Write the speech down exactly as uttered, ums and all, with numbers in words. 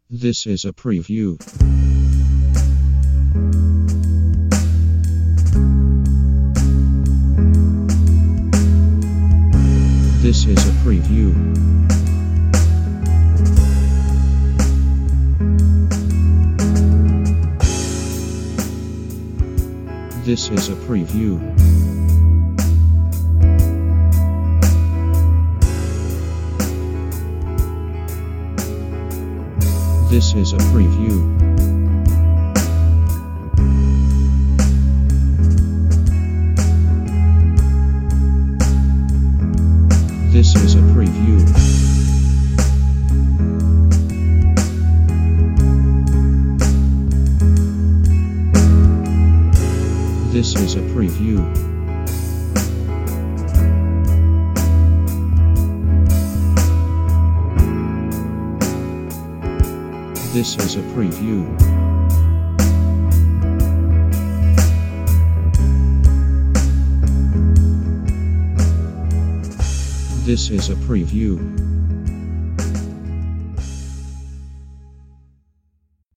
This is a preview. This is a preview. This is a preview. This is a preview. This is a preview. This is a preview. This is a preview. This is a preview.